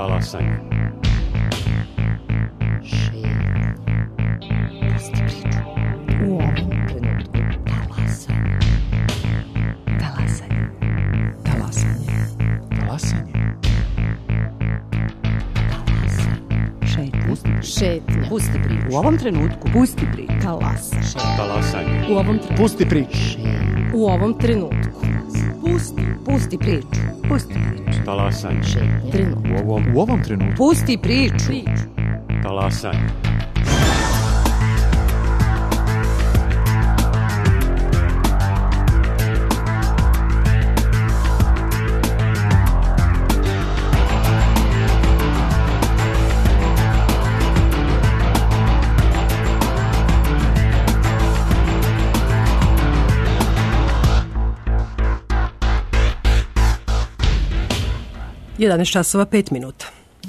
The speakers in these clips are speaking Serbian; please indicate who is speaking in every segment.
Speaker 1: Talasanje.
Speaker 2: Pusti priču. U ovom trenutku talasanje. Talasanje. Talasanje.
Speaker 3: Talasanje.
Speaker 2: Šetnja. Pusti priču. U ovom trenutku. Pusti priču.
Speaker 1: Talasanje.
Speaker 2: U ovom trenutku.
Speaker 3: Pusti priču.
Speaker 2: U ovom trenutku. Pusti priču. Pusti priču.
Speaker 1: Talasanje.
Speaker 2: Trenutku.
Speaker 3: U ovom trenutku.
Speaker 2: Pusti priču.
Speaker 1: Talasanje.
Speaker 4: Jedanaest časova 5 minuta.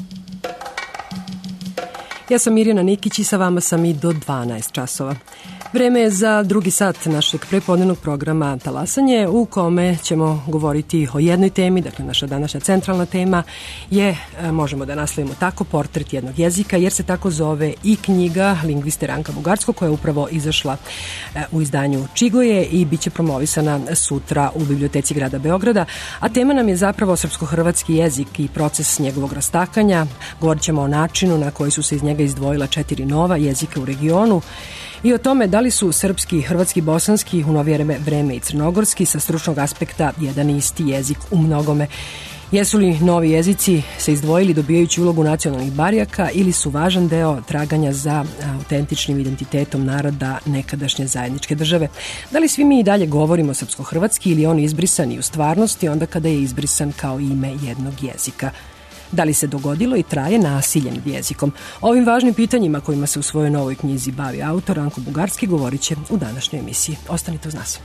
Speaker 4: Ja sam Mirjana Nikić i sa vama sam i do 12 časova. Vreme je za drugi sat našeg prepodnevnog programa Talasanje, u kome ćemo govoriti o jednoj temi. Dakle, naša današnja centralna tema je, možemo da naslovimo tako, portret jednog jezika, jer se tako zove i knjiga lingviste Ranka Bugarskog, koja je upravo izašla u izdanju Čigoje i bit će promovisana sutra u Biblioteci grada Beograda. A tema nam je zapravo srpsko-hrvatski jezik i proces njegovog rastakanja. Govorit ćemo o načinu na koji su se iz njega izdvojila 4 nova jezika u regionu i o tome da li su srpski, hrvatski, bosanski, u novije vreme i crnogorski sa stručnog aspekta jedan isti jezik u mnogome. Jesu li novi jezici se izdvojili dobijajući ulogu nacionalnih barijaka ili su važan deo traganja za autentičnim identitetom naroda nekadašnje zajedničke države? Da li svi mi i dalje govorimo srpsko-hrvatski ili je on izbrisan i u stvarnosti onda kada je izbrisan kao ime jednog jezika? Da li se dogodilo i traje nasilje nad jezikom? Ovim važnim pitanjima kojima se u svojoj novoj knjizi bavi autor Ranko Bugarski govorit će u današnjoj emisiji. Ostanite uz nas.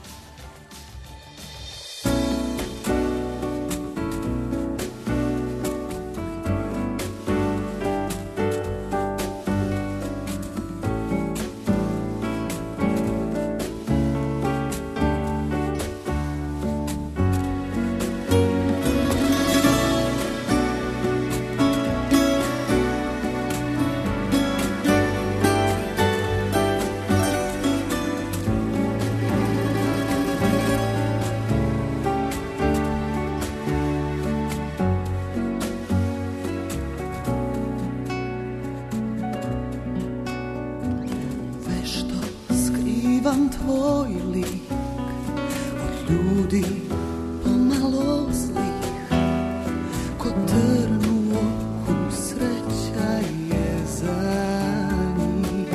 Speaker 5: Tvoj lik od ljudi pomalo zlih, ko trn u oku, sreća je za njih.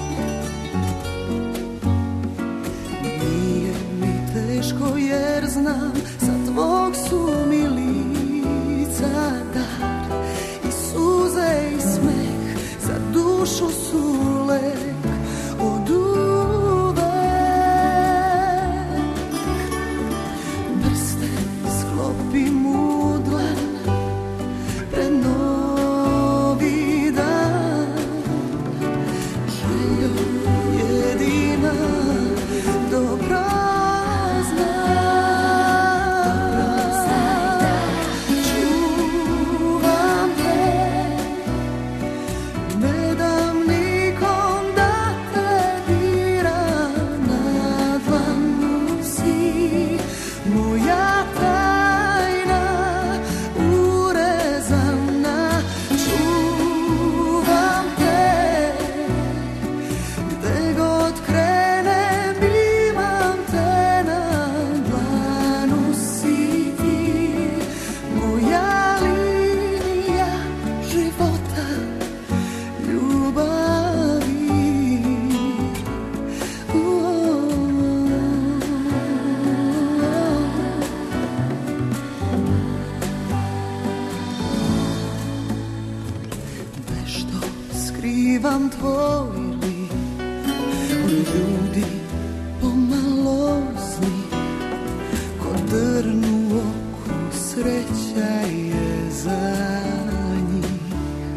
Speaker 5: Nije mi teško jer znam sa tvog su mi lica dar i suze i smeh, za dušu su lek od skrivam tvoj lik od ljudi pomalo zlih, ko drn u oku, sreća je za njih.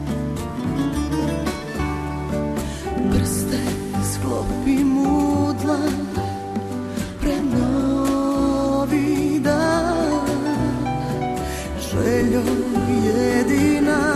Speaker 5: Prste sklopim u dlan, prenovi dan, željo jedina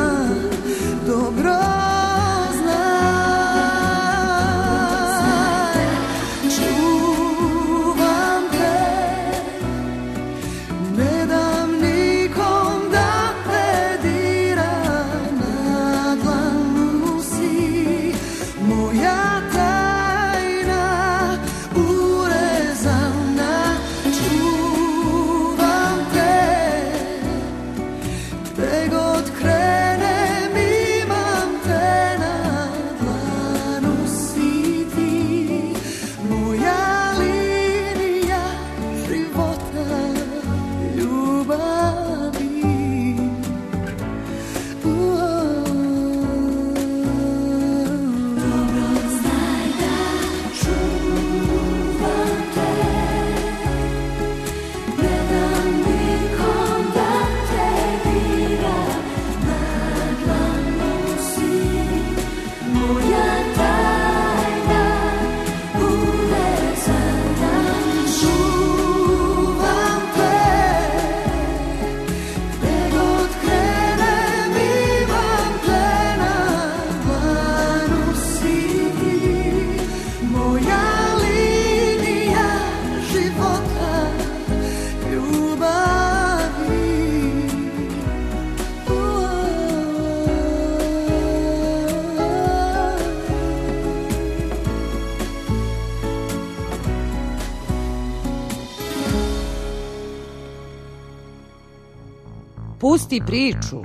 Speaker 2: Pusti priču.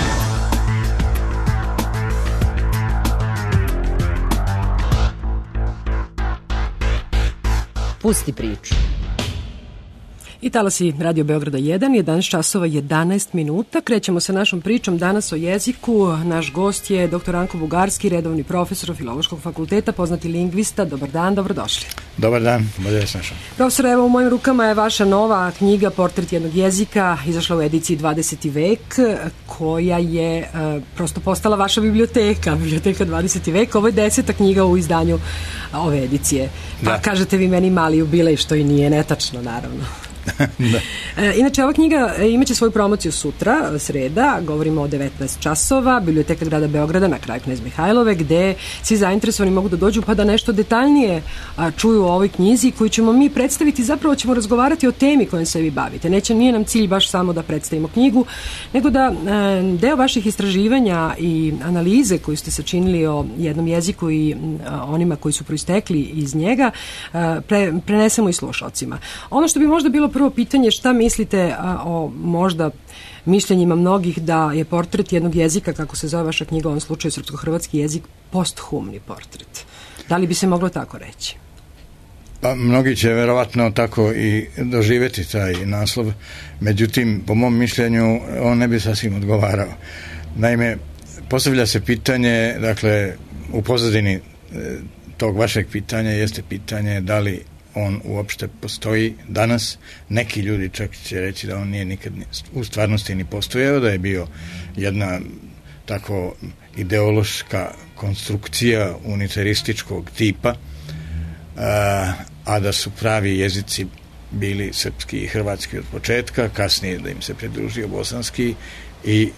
Speaker 2: Pusti priču.
Speaker 4: I talasi Radio Beograda 1, 11 časova 11 minuta. Krećemo sa našom pričom danas o jeziku. Naš gost je dr. Ranko Bugarski, redovni profesor Filološkog fakulteta, poznati lingvista. Dobar dan, dobrodošli.
Speaker 6: Dobar dan, bolje vas našao.
Speaker 4: Profesor, evo u mojim rukama je vaša nova knjiga Portret jednog jezika, izašla u ediciji 20. vek, koja je prosto postala vaša biblioteka 20. vek. Ovo je 10. knjiga u izdanju ove edicije. Pa da. Kažete vi meni mali jubilej, što i nije netačno, naravno. Inače, ova knjiga imaće svoju promociju sutra, sreda, govorimo o 19 časova, Biblioteka grada Beograda na kraju Knez Mihajlove, gde svi zainteresovani mogu da dođu pa da nešto detaljnije čuju o ovoj knjizi koju ćemo mi predstaviti. Zapravo ćemo razgovarati o temi kojom se vi bavite. Nije nam cilj baš samo da predstavimo knjigu, nego da deo vaših istraživanja i analize koju ste sačinili o jednom jeziku i onima koji su proistekli iz njega prenesemo i slušalcima. Ono što bi možda bilo prvo pitanje, šta mislite o možda mišljenjima mnogih da je portret jednog jezika, kako se zove vaša knjiga, u ovom slučaju srpsko-hrvatski jezik, posthumni portret? Da li bi se moglo tako reći?
Speaker 6: Pa, mnogi će verovatno tako i doživjeti taj naslov, međutim, po mom mišljenju, on ne bi sasvim odgovarao. Naime, postavlja se pitanje, dakle, u pozadini tog vašeg pitanja jeste pitanje da li on uopšte postoji danas. Neki ljudi čak će reći da on nije nikad u stvarnosti ni postojao, da je bio jedna tako ideološka konstrukcija unitarističkog tipa, a da su pravi jezici bili srpski i hrvatski od početka, kasnije da im se pridružio bosanski i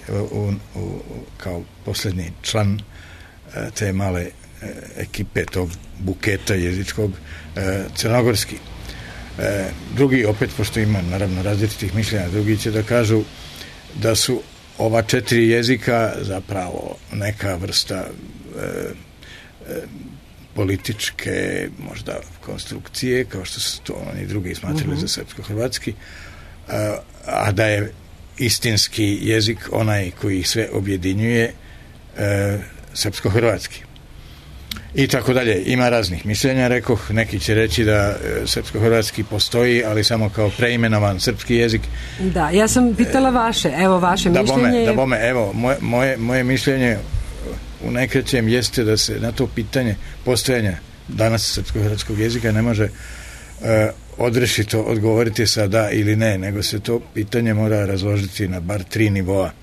Speaker 6: kao posljednji član te male ekipe, tog buketa jezičkog, crnogorski. Drugi, opet, pošto ima naravno različitih mišljenja, drugi će da kažu da su ova 4 jezika zapravo neka vrsta političke možda konstrukcije, kao što su to oni drugi smatrali za srpsko-hrvatski, a da je istinski jezik onaj koji ih sve objedinjuje, srpsko-hrvatski. I tako dalje. Ima raznih mišljenja, rekoh, neki će reći da srpsko-hrvatski postoji, ali samo kao preimenovan srpski jezik.
Speaker 4: Da, ja sam pitala vaše mišljenje.
Speaker 6: Da bome, evo, moje mišljenje u najkraćem jeste da se na to pitanje postojanja danas srpsko-hrvatskog jezika ne može odrešito odgovoriti sa da ili ne, nego se to pitanje mora razložiti na bar 3 nivoa.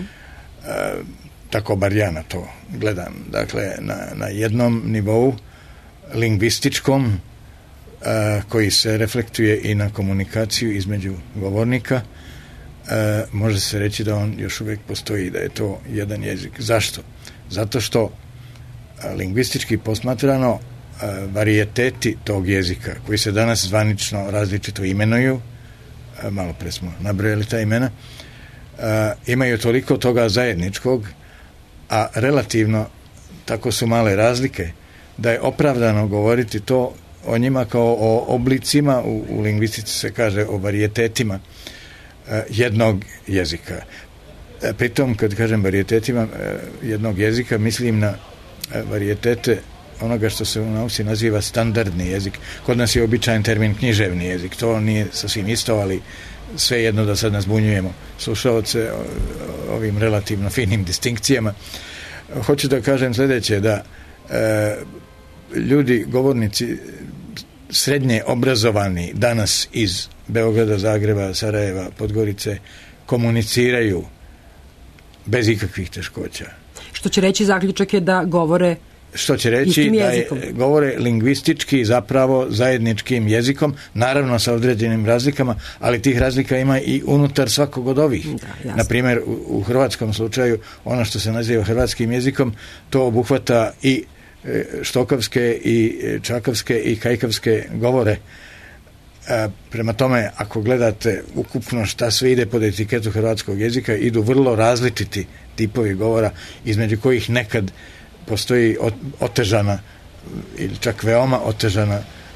Speaker 6: Tako bar ja na to gledam. Dakle, na jednom nivou lingvističkom, koji se reflektuje i na komunikaciju između govornika, može se reći da on još uvijek postoji, da je to jedan jezik. Zašto? Zato što lingvistički posmatrano varijeteti tog jezika, koji se danas zvanično različito imenuju, malo pre smo nabrojali ta imena, imaju toliko toga zajedničkog, a relativno tako su male razlike, da je opravdano govoriti to o njima kao o oblicima, u lingvistici se kaže o varijetetima jednog jezika. Pritom, kad kažem varijetetima jednog jezika, mislim na varijetete onoga što se u nauci naziva standardni jezik. Kod nas je običajen termin književni jezik. To nije sasvim isto, ali sve jedno da sad nas zbunjujemo slušaoce ovim relativno finim distinkcijama. Hoću da kažem sljedeće, da ljudi, govornici srednje obrazovani danas iz Beograda, Zagreba, Sarajeva, Podgorice komuniciraju bez ikakvih teškoća.
Speaker 4: Što će reći, zaključak je da govore
Speaker 6: što će reći da govore lingvistički zapravo zajedničkim jezikom, naravno sa određenim razlikama, ali tih razlika ima i unutar svakog od ovih. Na primjer, u hrvatskom slučaju ono što se naziva hrvatskim jezikom, to obuhvata i štokavske i čakavske i kajkavske govore. Prema tome, ako gledate ukupno šta sve ide pod etiketu hrvatskog jezika, idu vrlo različiti tipovi govora, između kojih nekad postoji otežana ili čak veoma otežana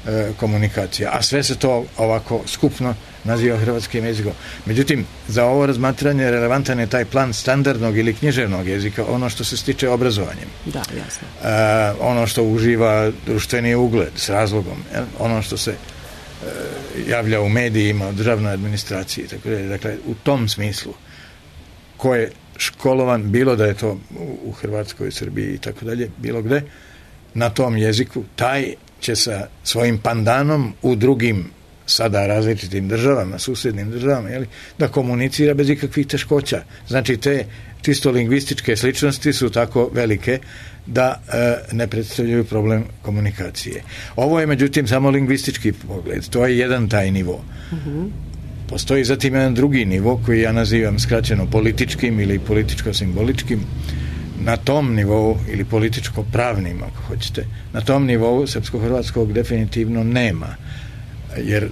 Speaker 6: komunikacija. A sve se to ovako skupno naziva hrvatskim jezikom. Međutim, za ovo razmatranje relevantan je taj plan standardnog ili književnog jezika, ono što se stiče obrazovanjem.
Speaker 4: Da, jasno.
Speaker 6: Ono što uživa društveni ugled s razlogom, ono što se javlja u medijima, u državnoj administraciji, tako da. Dakle, u tom smislu ko je školovan, bilo da je to u Hrvatskoj, Srbiji i tako dalje, bilo gde, na tom jeziku, taj će sa svojim pandanom u drugim sada različitim državama, susjednim državama, da komunicira bez ikakvih teškoća. Znači, te čisto lingvističke sličnosti su tako velike da ne predstavljaju problem komunikacije. Ovo je, međutim, samo lingvistički pogled. To je jedan taj nivo. Postoji zatim jedan drugi nivo koji ja nazivam skraćeno političkim ili političko-simboličkim. Na tom nivou, ili političko-pravnim, ako hoćete, na tom nivou srpsko-hrvatskog definitivno nema. Jer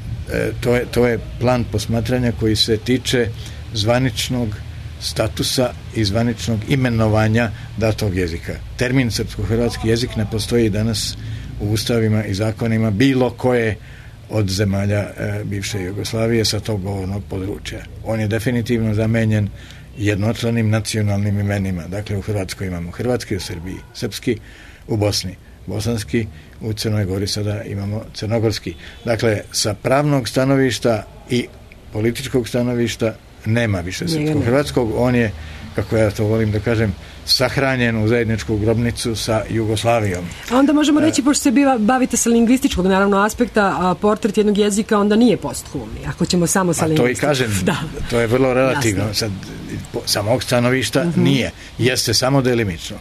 Speaker 6: to je plan posmatranja koji se tiče zvaničnog statusa i zvaničnog imenovanja datog jezika. Termin srpsko-hrvatski jezik ne postoji danas u ustavima i zakonima bilo koje od zemalja bivše Jugoslavije sa tog govornog područja. On je definitivno zamenjen jednočlanim nacionalnim imenima. Dakle, u Hrvatskoj imamo hrvatski, u Srbiji srpski, u Bosni bosanski, u Crnoj Gori sada imamo crnogorski. Dakle, sa pravnog stanovišta i političkog stanovišta nema više srpsko-hrvatskog. On je, kako ja to volim da kažem, sahranjen u zajedničku grobnicu sa Jugoslavijom.
Speaker 4: A onda možemo reći, pošto se bavite sa lingvističkog, naravno, aspekta, a portret jednog jezika onda nije posthumni, ako ćemo samo sa lingvističkog. To i kažem,
Speaker 6: to je vrlo relativno. Sad, sa mog stanovišta nije. Jeste samo delimično.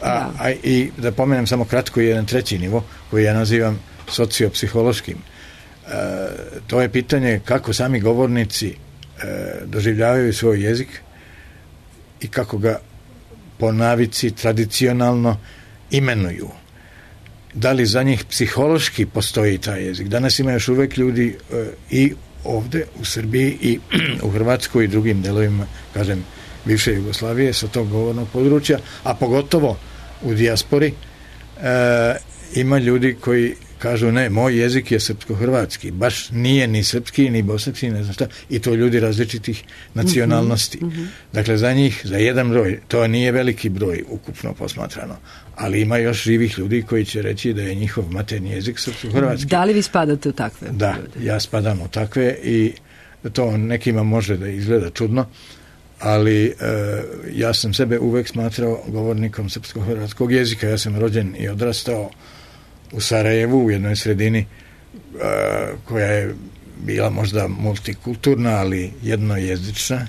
Speaker 6: I da pomenem samo kratko jedan treći nivo, koji ja nazivam sociopsihološkim. To je pitanje kako sami govornici doživljavaju svoj jezik i kako ga po navici tradicionalno imenuju. Da li za njih psihološki postoji taj jezik? Danas ima još uvek ljudi i ovde u Srbiji i u Hrvatskoj i drugim delovima, kažem, bivše Jugoslavije sa tog govornog područja, a pogotovo u dijaspori ima ljudi koji kažu ne, moj jezik je srpsko-hrvatski, baš nije ni srpski, ni bosanski, ne znam šta, i to ljudi različitih nacionalnosti. Dakle, za njih, za jedan broj, to nije veliki broj ukupno posmatrano, ali ima još živih ljudi koji će reći da je njihov materni jezik srpsko-hrvatski.
Speaker 4: Da li vi spadate u takve?
Speaker 6: Da, ja spadam u takve i to nekima može da izgleda čudno, ali ja sam sebe uvek smatrao govornikom srpsko-hrvatskog jezika. Ja sam rođen i odrastao u Sarajevu, u jednoj sredini koja je bila možda multikulturna, ali jednojezična.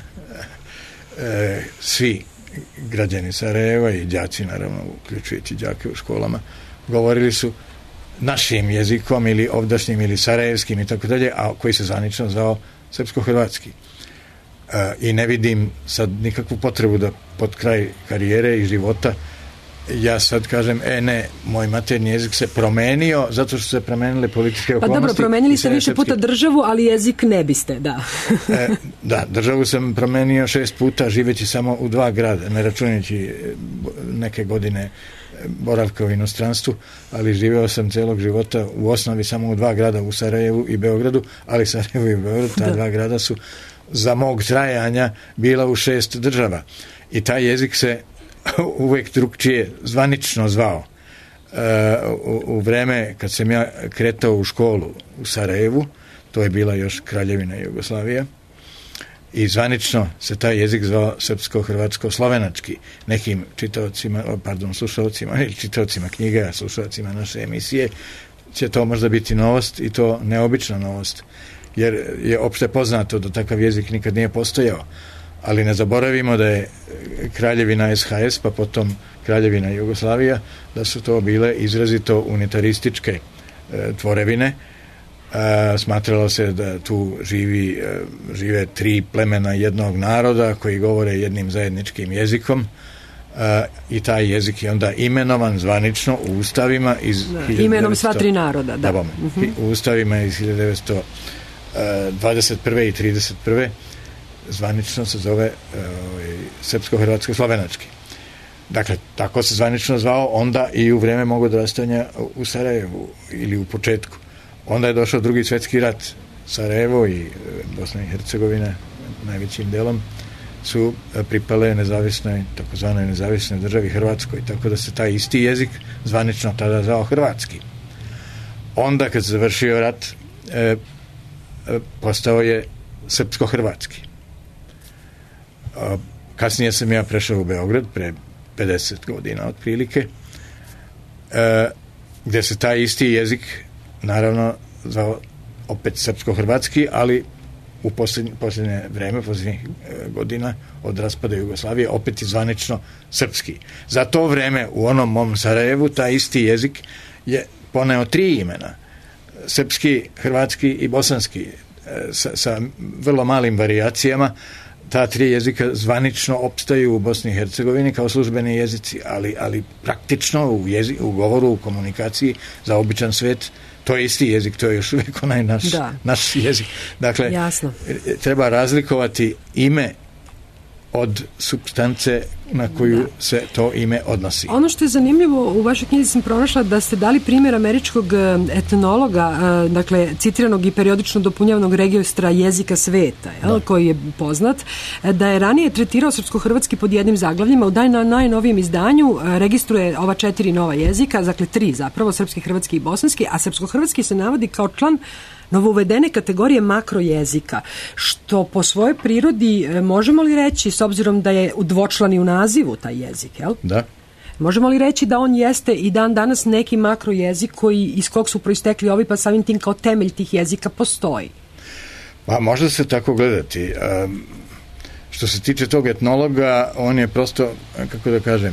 Speaker 6: Svi građani Sarajeva i đaci, naravno, uključujući đake u školama, govorili su našim jezikom ili ovdašnjim ili sarajevskim i tako dalje, a koji se zvanično zvao srpsko-hrvatski. I ne vidim sad nikakvu potrebu da pod kraj karijere i života ja sad kažem, ne, moj materni jezik se promenio zato što se promenile političke okolnosti.
Speaker 4: Pa dobro, promenili ste više puta državu, ali jezik ne biste, da.
Speaker 6: Da, državu sam promenio 6 puta živeći samo u 2 grada, ne računajući neke godine boravka u inostranstvu, ali živeo sam celog života u osnovi samo u 2 grada, u Sarajevu i Beogradu, ali Sarajevo i Beograd, ta 2 grada su za mog trajanja bila u 6 država. I taj jezik se uvek drugčije zvanično zvao. U vreme kad sam ja kretao u školu u Sarajevu, to je bila još Kraljevina Jugoslavija, i zvanično se taj jezik zvao srpsko-hrvatsko-slovenački. Nekim slušalcima ili čitaocima knjiga, slušalcima naše emisije će to možda biti novost, i to neobična novost, jer je opšte poznato da takav jezik nikad nije postojao. Ali ne zaboravimo da je Kraljevina SHS, pa potom Kraljevina Jugoslavija, da su to bile izrazito unitarističke tvorevine. Smatralo se da tu žive 3 plemena jednog naroda koji govore jednim zajedničkim jezikom, i taj jezik je onda imenovan zvanično u ustavima iz
Speaker 4: imenom sva 3 naroda, da.
Speaker 6: U ustavima iz 1921. i 31. zvanično se zove srpsko-hrvatsko-slovenački. Dakle, tako se zvanično zvao onda i u vreme mog odrastanja u Sarajevu ili u početku. Onda je došao Drugi svjetski rat. Sarajevo i Bosna i Hercegovina najvećim delom su pripale nezavisnoj, takozvanoj nezavisnoj državi Hrvatskoj, tako da se taj isti jezik zvanično tada zvao hrvatski. Onda kad se završio rat, postao je srpsko-hrvatski. Kasnije sam ja prešao u Beograd pre 50 godina otprilike, gde se taj isti jezik naravno zvao opet srpsko-hrvatski, ali u posljednje vreme, posljednjih godina od raspada Jugoslavije, opet i zvanično srpski. Za to vreme u onom mom Sarajevu taj isti jezik je poneo 3 imena. Srpski, hrvatski i bosanski, sa vrlo malim varijacijama. Ta 3 jezika zvanično opstaju u Bosni i Hercegovini kao službeni jezici, ali praktično u govoru, u komunikaciji za običan svet to je isti jezik, to je još uvijek onaj naš jezik. Dakle, jasno. Treba razlikovati ime od supstance na koju se to ime odnosi.
Speaker 4: Ono što je zanimljivo, u vašoj knjizi sam pronašla da ste dali primjer američkog etnologa, dakle, citiranog i periodično dopunjavanog registra jezika sveta, koji je poznat, da je ranije tretirao srpsko-hrvatski pod jednim zaglavljima, u najnovijem izdanju registruje ova 4 nova jezika, dakle 3 zapravo, srpski, hrvatski i bosanski, a srpsko-hrvatski se navodi kao član novouvedene kategorije makrojezika, što po svojoj prirodi možemo li reći, s obzirom da je dvočlani u nazivu taj jezik, jel?
Speaker 6: Da.
Speaker 4: Možemo li reći da on jeste i dan danas neki makrojezik iz kog su proistekli ovi, pa samim tim kao temelj tih jezika postoji?
Speaker 6: Pa možda se tako gledati. Što se tiče tog etnologa, on je prosto, kako da kažem,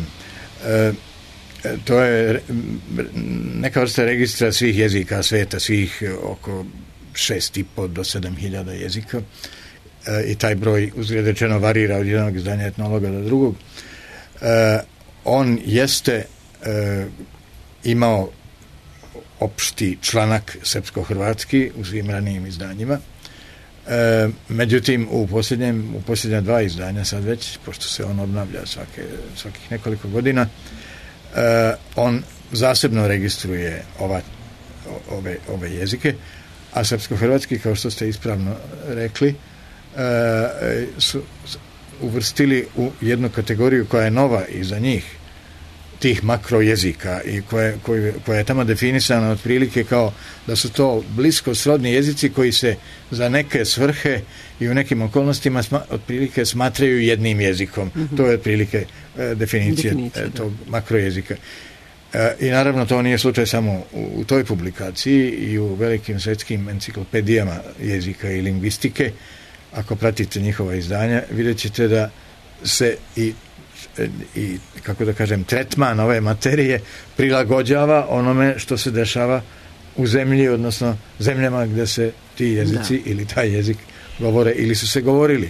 Speaker 6: to je neka vrsta registra svih jezika sveta, svih oko 6.500 do 7.000 jezika, i taj broj uzgled rečeno varira od jednog izdanja etnologa do drugog. On jeste imao opšti članak srpsko-hrvatski u svim ranijim izdanjima. Međutim, u posljednja 2 izdanja sad već, pošto se on obnavlja svakih nekoliko godina, on zasebno registruje ove jezike, a srpsko-hrvatski, kao što ste ispravno rekli, su uvrstili u jednu kategoriju koja je nova i za njih, tih makrojezika, i koja je tamo definisana otprilike kao da su to blisko srodni jezici koji se za neke svrhe i u nekim okolnostima otprilike smatraju jednim jezikom. To je otprilike definicija tog makrojezika. I naravno to nije slučaj samo u toj publikaciji, i u velikim svetskim enciklopedijama jezika i lingvistike. Ako pratite njihova izdanja, vidjet ćete da se i kako da kažem, tretman ove materije prilagođava onome što se dešava u zemlji, odnosno zemljama gde se ti jezici ili taj jezik govore ili su se govorili.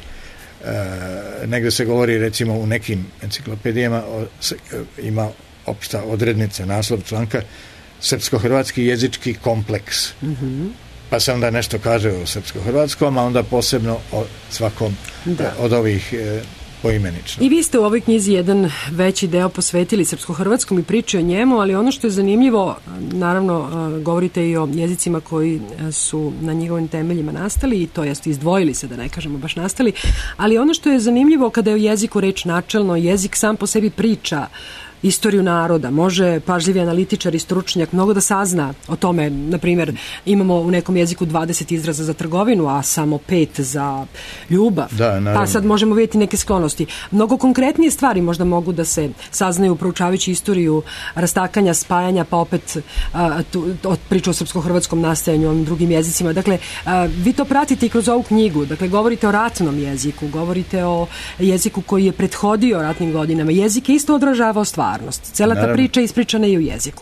Speaker 6: Negde se govori, recimo u nekim enciklopedijama ima opšta odrednica, naslov članka srpsko-hrvatski jezički kompleks. Pa se onda nešto kaže o srpsko-hrvatskom, a onda posebno o svakom od ovih poimenično.
Speaker 4: I vi ste u ovoj knjizi jedan veći deo posvetili srpsko-hrvatskom i priči o njemu, ali ono što je zanimljivo, naravno govorite i o jezicima koji su na njegovim temeljima nastali, i to jest izdvojili se, da ne kažemo baš nastali, ali ono što je zanimljivo kada je o jeziku reč načelno, jezik sam po sebi priča istoriju naroda, može pažljivi analitičar i stručnjak mnogo da sazna o tome. Na primjer, imamo u nekom jeziku 20 izraza za trgovinu, a samo 5 za ljubav. Pa sad možemo vidjeti neke sklonosti. Mnogo konkretnije stvari možda mogu da se saznaju proučavajući istoriju rastakanja, spajanja, pa opet priču o srpsko-hrvatskom nastajanju, ovim drugim jezicima. Dakle, vi to pratite i kroz ovu knjigu. Dakle, govorite o ratnom jeziku, govorite o jeziku koji je prethodio ratnim godinama. Jezik je isto odražavao stvarnost. Cela ta priča je ispričana i u jeziku.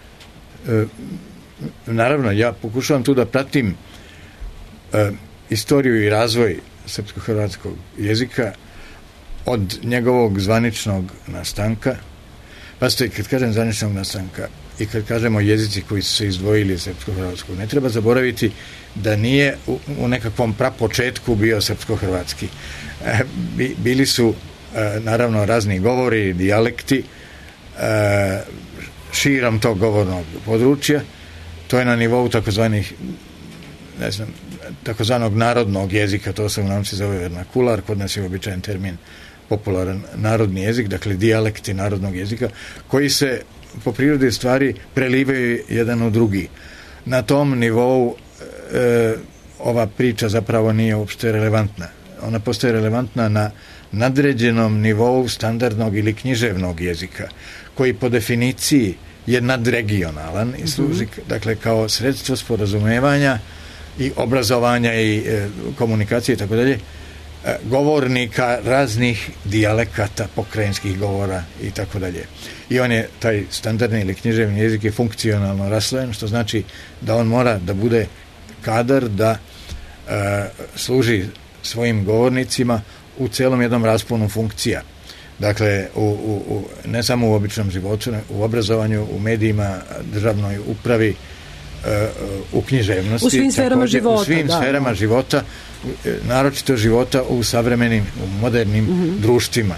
Speaker 6: Naravno, ja pokušavam tu da pratim istoriju i razvoj srpsko-hrvatskog jezika od njegovog zvaničnog nastanka. Pa ste, kad kažem zvaničnog nastanka i kad kažemo jezici koji su se izdvojili iz srpsko-hrvatskog, ne treba zaboraviti da nije u nekakvom prapočetku bio srpsko-hrvatski. Bili su naravno razni govori, dijalekti širom tog govornog područja, to je na nivou takozvanog narodnog jezika, to se u nauci zove vernakular, kod nas je običajen termin popularan narodni jezik, dakle dijalekti narodnog jezika, koji se po prirodi stvari prelivaju jedan u drugi. Na tom nivou ova priča zapravo nije uopšte relevantna. Ona postaje relevantna na nadređenom nivou standardnog ili književnog jezika, koji po definiciji je nadregionalan i služi dakle kao sredstvo sporazumevanja i obrazovanja i komunikacije i tako dalje govornika raznih dijalekata, pokrajinskih govora i tako dalje. I on je, taj standardni ili književni jezik je funkcionalno raslojen, što znači da on mora da bude kadar da služi svojim govornicima u celom jednom rasponu funkcija. Dakle, ne samo u običnom životu, u obrazovanju, u medijima, državnoj upravi, u književnosti.
Speaker 4: U svim sferama života.
Speaker 6: U svim sferama života, naročito života u savremenim, u modernim društvima.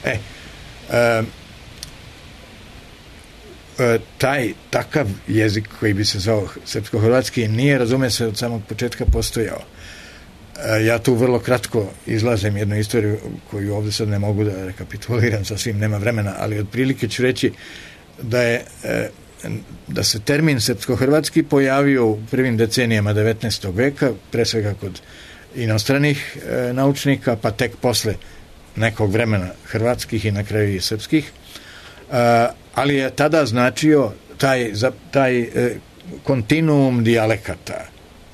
Speaker 6: Takav jezik koji bi se zvao srpsko-hrvatski nije, razume se, od samog početka postojao. Ja tu vrlo kratko izlažem jednu istoriju koju ovdje sad ne mogu da rekapituliram, sasvim nema vremena, ali otprilike ću reći da se termin srpsko-hrvatski pojavio u prvim decenijama 19. veka, pre svega kod inostranih naučnika, pa tek posle nekog vremena hrvatskih i na kraju i srpskih, ali je tada značio taj kontinuum dijalekata.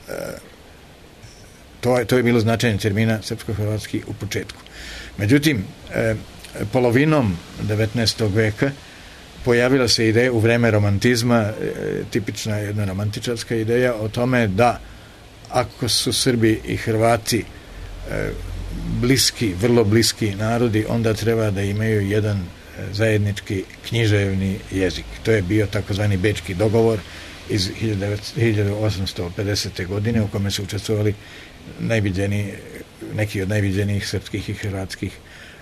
Speaker 6: To je bilo značenje termina srpsko-hrvatski u početku. Međutim, polovinom 19. veka pojavila se ideja u vreme romantizma, tipična jedna romantičarska ideja o tome da ako su Srbi i Hrvati bliski, vrlo bliski narodi, onda treba da imaju jedan zajednički književni jezik. To je bio takozvani Bečki dogovor iz 1850. godine u kome su učestvovali neki od najviđenijih srpskih i hrvatskih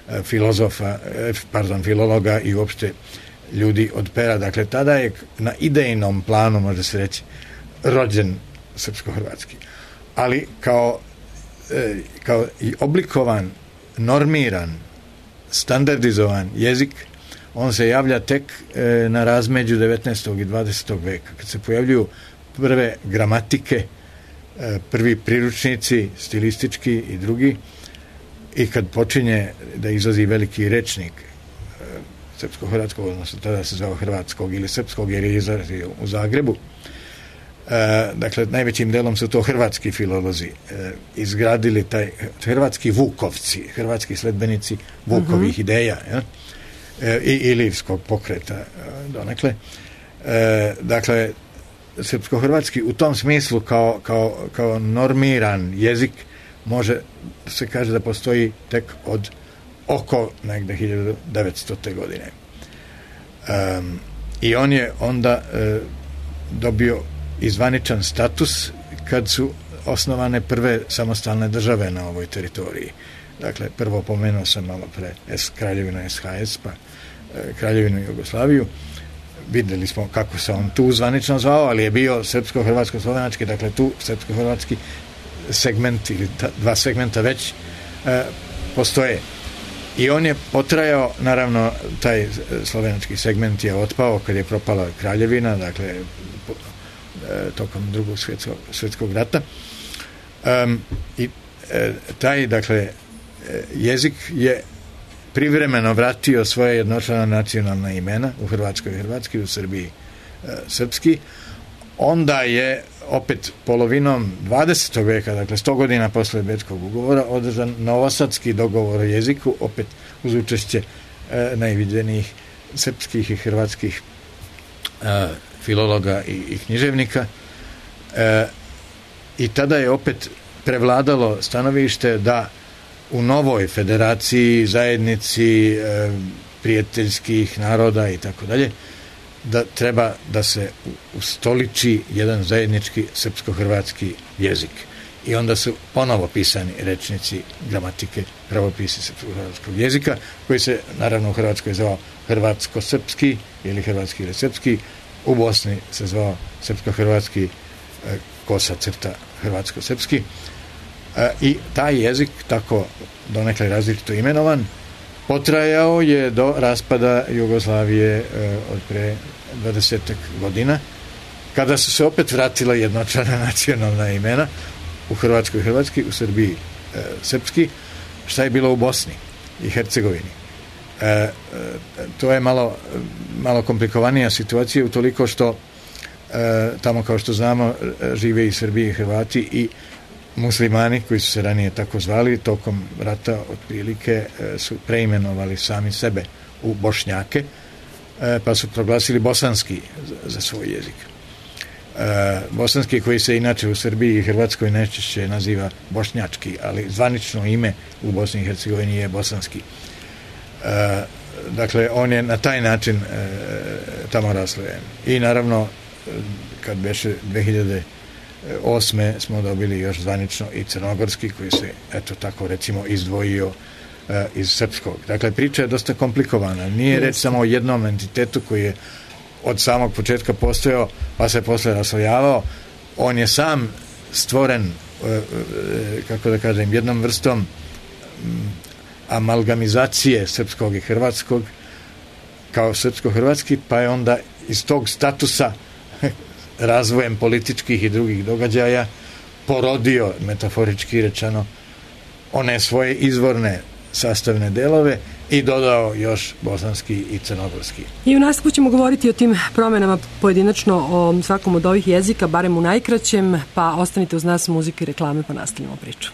Speaker 6: filologa i uopšte ljudi od pera. Dakle, tada je na idejnom planu, može se reći, rođen srpsko-hrvatski. Ali kao i oblikovan, normiran, standardizovan jezik, on se javlja tek na razmeđu 19. i 20. veka, kad se pojavljuju prve gramatike, prvi priručnici, stilistički i drugi, i kad počinje da izlazi veliki rečnik srpsko-hrvatskog, odnosno tada se zvao hrvatskog ili srpskog, jer je izlazio u Zagrebu. Dakle, najvećim delom su to hrvatski filolozi izgradili taj hrvatski vukovci, hrvatski sledbenici vukovih ideja, i ilivskog pokreta donekle. Dakle, srpsko-hrvatski u tom smislu kao normiran jezik može se kaže da postoji tek od oko negde 1900. godine. I on je onda dobio i zvaničan status kad su osnovane prve samostalne države na ovoj teritoriji. Dakle, prvo pomenuo sam malo pre Kraljevinu SHS, pa Kraljevinu Jugoslaviju. Videli smo kako se on tu zvanično zvao, ali je bio srpsko-hrvatsko-slovenački, dakle tu srpsko-hrvatski segment ili dva segmenta već postoje. I on je potrajao, naravno, taj slovenački segment je otpao kad je propala Kraljevina, dakle tokom Drugog svjetskog rata. I taj, dakle, jezik je privremeno vratio svoje jednočlana nacionalna imena, u Hrvatskoj hrvatski, u Srbiji srpski. Onda je opet polovinom 20. veka, dakle 100 godina posle Bečkog ugovora, održan novosadski dogovor o jeziku, opet uz učešće najviđenijih srpskih i hrvatskih filologa i književnika. I tada je opet prevladalo stanovište da u novoj federaciji, zajednici prijateljskih naroda i tako dalje, da treba da se ustoliči jedan zajednički srpsko-hrvatski jezik. I onda su ponovo pisani rečnici, gramatike, pravopisi srpsko-hrvatskog jezika, koji se naravno u Hrvatskoj zvao hrvatsko-srpski ili hrvatski ili srpski, u Bosni se zvao srpsko-hrvatski, kosa crta hrvatsko-srpski, i taj jezik, tako donekle različito imenovan, potrajao je do raspada Jugoslavije od pre 20 godina, kada su se opet vratila jednočlana nacionalna imena, u Hrvatskoj hrvatski, u Srbiji srpski. Šta je bilo u Bosni i Hercegovini? To je malo komplikovanija situacija, utoliko što tamo, kao što znamo, žive i Srbi i Hrvati i muslimani koji su se ranije tako zvali, tokom rata otprilike su preimenovali sami sebe u Bošnjake, pa su proglasili bosanski za svoj jezik. Bosanski, koji se inače u Srbiji i Hrvatskoj najčešće naziva bošnjački, ali zvanično ime u Bosni i Hercegovini je bosanski. Dakle, on je na taj način tamo raslojen. I naravno, kad beše 2008. smo dobili još zvanično i crnogorski, koji se, eto tako recimo, izdvojio iz srpskog. Dakle, priča je dosta komplikovana. Nije reč samo o jednom entitetu koji je od samog početka postojao, pa se posle raslojavao. On je sam stvoren, kako da kažem, jednom vrstom amalgamizacije srpskog i hrvatskog kao srpsko-hrvatski, pa je onda iz tog statusa razvojem političkih i drugih događaja porodio, metaforički rečeno, one svoje izvorne sastavne delove i dodao još bosanski i crnogorski.
Speaker 4: I u nastavku ćemo govoriti o tim promenama pojedinačno o svakom od ovih jezika, barem u najkraćem, pa ostanite uz nas, muzike i reklame, pa nastavljamo priču.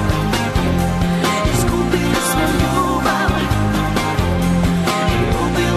Speaker 7: Izgubili smo ljubav,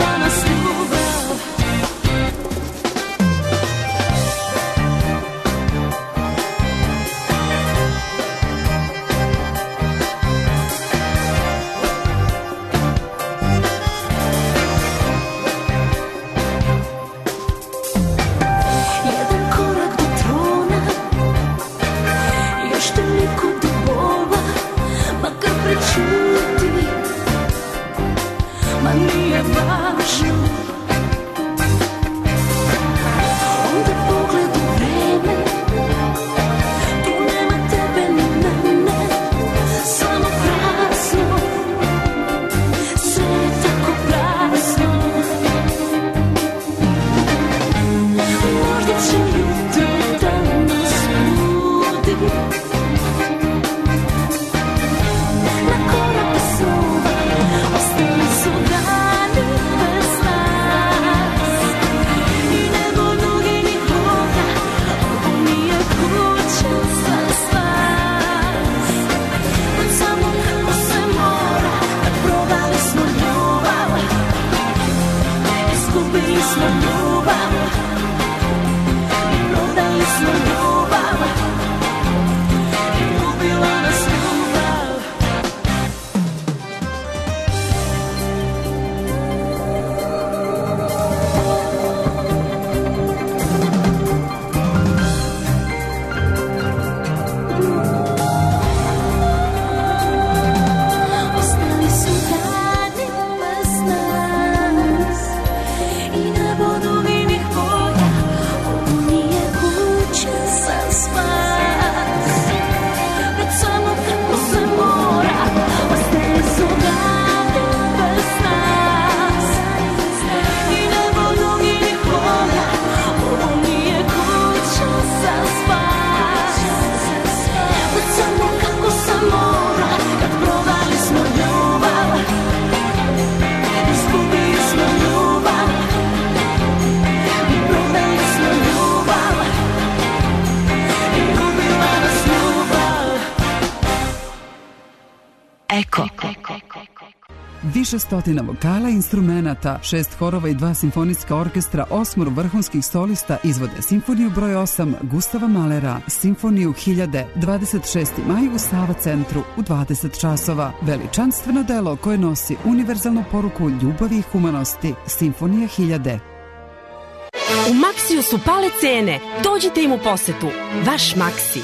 Speaker 7: Više stotina vokala i instrumenata, 6 horova i 2 simfonijska orkestra, 8 vrhunskih solista izvode simfoniju broj 8 Gustava Mahlera, simfoniju 1000, 26. maj u Sava centru u 20 časova. Veličanstveno delo koje nosi univerzalnu poruku ljubavi i humanosti, simfonija 1000.
Speaker 8: U Maksiju su pale cene. Dođite im u posetu. Vaš Maksi.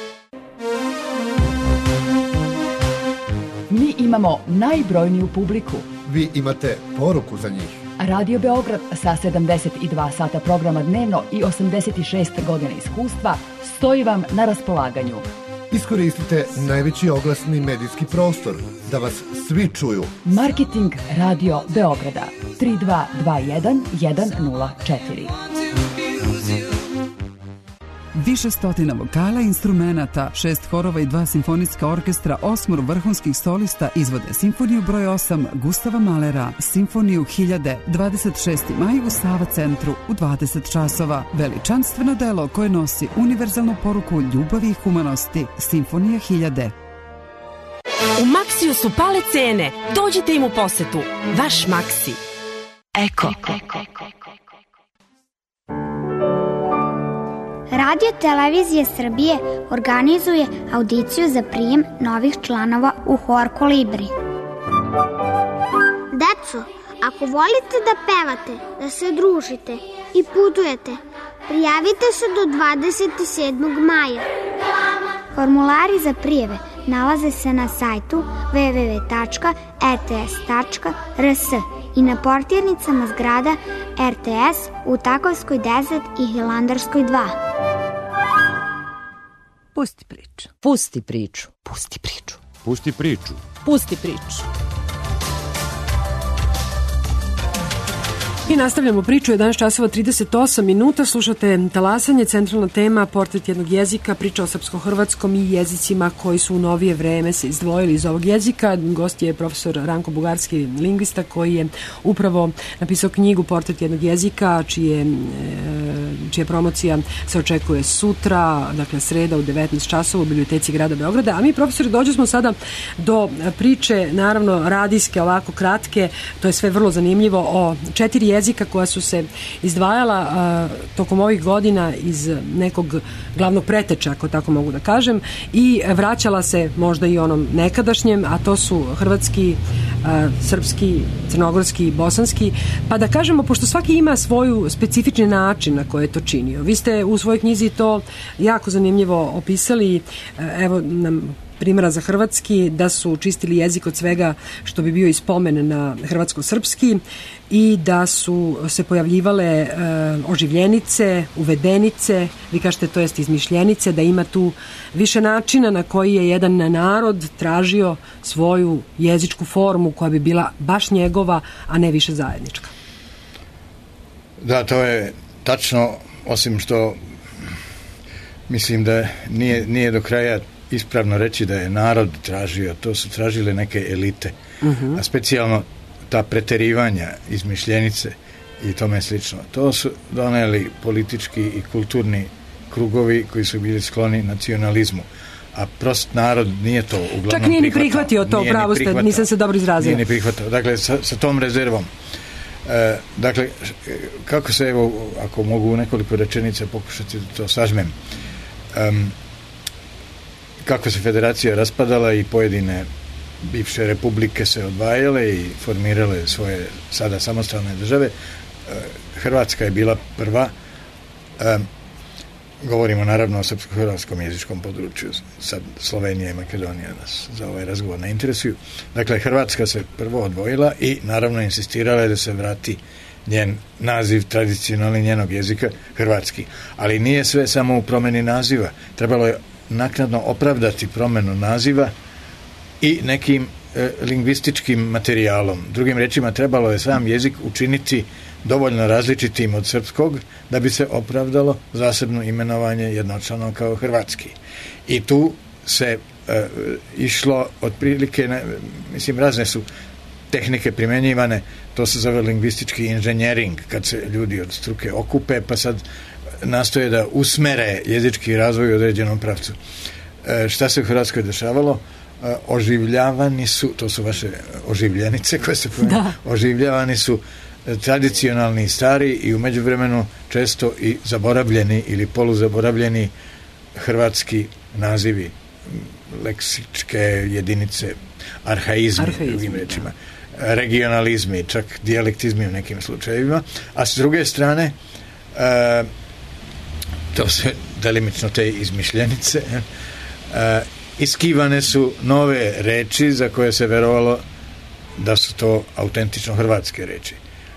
Speaker 9: Mi imamo najbrojniju publiku.
Speaker 10: Vi imate poruku za njih.
Speaker 9: Radio Beograd sa 72 sata programa dnevno i 86 godina iskustva stoji vam na raspolaganju.
Speaker 10: Iskoristite najveći oglasni medijski prostor da vas svi čuju.
Speaker 9: Marketing Radio Beograda 3221 104.
Speaker 7: Više stotina vokala i instrumenata, 6 horova i 2 simfonijska orkestra, 8 vrhunskih solista izvode simfoniju broj 8 Gustava Mahlera, simfoniju 1000, 26. maj u Sava centru u 20 časova. Veličanstveno delo koje nosi univerzalnu poruku ljubavi i humanosti, simfonija 1000.
Speaker 8: U Maksiju su pale cene. Dođite im u posetu. Vaš Maksi. Eko.
Speaker 11: Radio Televizije Srbije organizuje audiciju za prijem novih članova u Hor Kolibri. Deco, ako volite da pevate, da se družite i putujete, prijavite se do 27. maja. Formulari za prijeve nalaze se na sajtu www.rts.rs i na portirnicama zgrada RTS u Takovskoj 10 i Hilandarskoj 2.
Speaker 2: Pusti priču.
Speaker 12: Pusti priču.
Speaker 2: Pusti priču.
Speaker 1: Pusti priču.
Speaker 2: Pusti priču.
Speaker 4: I nastavljamo priču, 11 časova 38 minuta, slušate Talasanje, centralna tema, portret jednog jezika, priča o srpsko-hrvatskom i jezicima koji su u novije vreme se izdvojili iz ovog jezika. Gost je profesor Ranko Bugarski, lingvista, koji je upravo napisao knjigu Portret jednog jezika, čija promocija se očekuje sutra, dakle sreda u 19 časova u biblioteci grada Beograda. A mi, profesori, dođe smo sada do priče, naravno radijske, ovako kratke, to je sve vrlo zanimljivo, o 4 jezika koja su se izdvajala tokom ovih godina iz nekog glavnog preteča, ako tako mogu da kažem, i vraćala se možda i onom nekadašnjem, a to su hrvatski, srpski, crnogorski i bosanski. Pa da kažemo, pošto svaki ima svoju specifični način na koji je to činio. Vi ste u svojoj knjizi to jako zanimljivo opisali, evo nam primjera za hrvatski, da su čistili jezik od svega što bi bio i spomen na hrvatsko-srpski i da su se pojavljivale oživljenice, uvedenice, vi kažete to jest izmišljenice, da ima tu više načina na koji je jedan narod tražio svoju jezičku formu koja bi bila baš njegova, a ne više zajednička.
Speaker 6: Da, to je tačno, osim što mislim da nije do kraja ispravno reći da je narod tražio, to su tražile neke elite, a specijalno ta preterivanja, izmišljenice i tome slično. To su doneli politički i kulturni krugovi koji su bili skloni nacionalizmu, a prost narod nije to uglavnom
Speaker 4: čak nije ni prihvatio to, pravo ste, nisam se dobro izrazila.
Speaker 6: Nije ni prihvatio, dakle sa tom rezervom. Dakle, kako se, evo, ako mogu u nekoliko rečenica pokušati da to sažmem, kako se federacija raspadala i pojedine bivše republike se odvajale i formirale svoje sada samostalne države, Hrvatska je bila prva. Govorimo naravno o srpsko-hrvatskom jezičkom području, sad Slovenija i Makedonija nas za ovaj razgovor ne interesuju. Dakle, Hrvatska se prvo odvojila i naravno insistirala je da se vrati njen naziv tradicionalni njenog jezika, hrvatski. Ali nije sve samo u promeni naziva. Trebalo je naknadno opravdati promenu naziva i nekim lingvističkim materijalom. Drugim rečima, trebalo je sam jezik učiniti dovoljno različitim od srpskog da bi se opravdalo zasebno imenovanje jednočlano kao hrvatski. I tu se išlo otprilike, mislim, razne su tehnike primenjivane, to se zove lingvistički inženjering, kad se ljudi od struke okupe, pa sad nastoje da usmere jezički razvoj u određenom pravcu. Šta se u Hrvatskoj dešavalo? oživljavani su, to su vaše oživljenice koje se oživljavani su tradicionalni stari i u međuvremenu često i zaboravljeni ili poluzaboravljeni hrvatski nazivi, leksičke jedinice, arhaizmi, drugim rečima, regionalizmi, čak dijalektizmi u nekim slučajevima, a s druge strane to su delimično te izmišljenice, iskivane su nove reči za koje se verovalo da su to autentično hrvatske reči.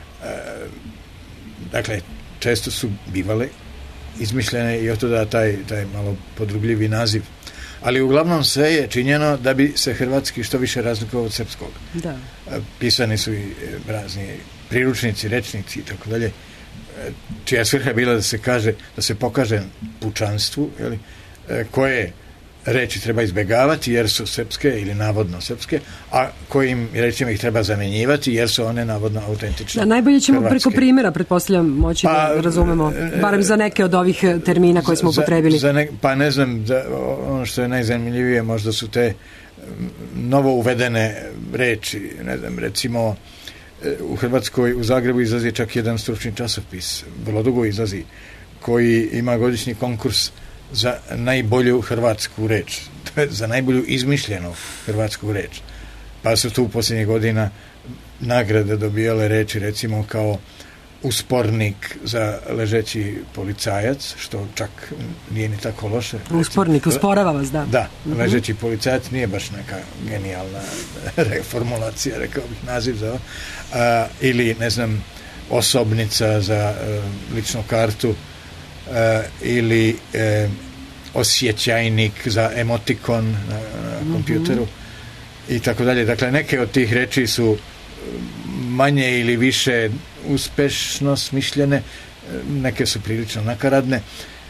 Speaker 6: Dakle, često su bivale izmišljene i oto da taj malo podrugljivi naziv. Ali uglavnom sve je činjeno da bi se hrvatski što više razlikovao od srpskog.
Speaker 4: Da.
Speaker 6: Pisani su i razni priručnici, rečnici i tako dalje, čija svrha je bila da se kaže, da se pokaže pučanstvu, jeli, koje reči treba izbjegavati jer su srpske ili navodno srpske, a kojim rečima ih treba zamjenjivati jer su one navodno autentične.
Speaker 4: Da, najbolje ćemo
Speaker 6: hrvatske.
Speaker 4: Preko primjera, pretpostavljam, moći da razumemo, barem za neke od ovih termina koje smo upotrebili.
Speaker 6: Pa ne znam, ono što je najzanimljivije možda su te novo uvedene reči, ne znam, recimo u Hrvatskoj, u Zagrebu izlazi čak jedan stručni časopis, vrlo dugo izlazi, koji ima godišnji konkurs za najbolju hrvatsku reč, za najbolju izmišljenu hrvatsku reč. Pa su tu u posljednjih godina nagrade dobijale reči, recimo kao uspornik za ležeći policajac, što čak nije ni tako loše.
Speaker 4: Uspornik, usporava vas, da.
Speaker 6: Da, ležeći policajac nije baš neka genijalna formulacija, rekao bih naziv za ovo. Ili, ne znam, osobnica za ličnu kartu, ili osjećajnik za emotikon na kompjuteru i tako dalje. Dakle, neke od tih reči su manje ili više uspešno smišljene, neke su prilično nakaradne.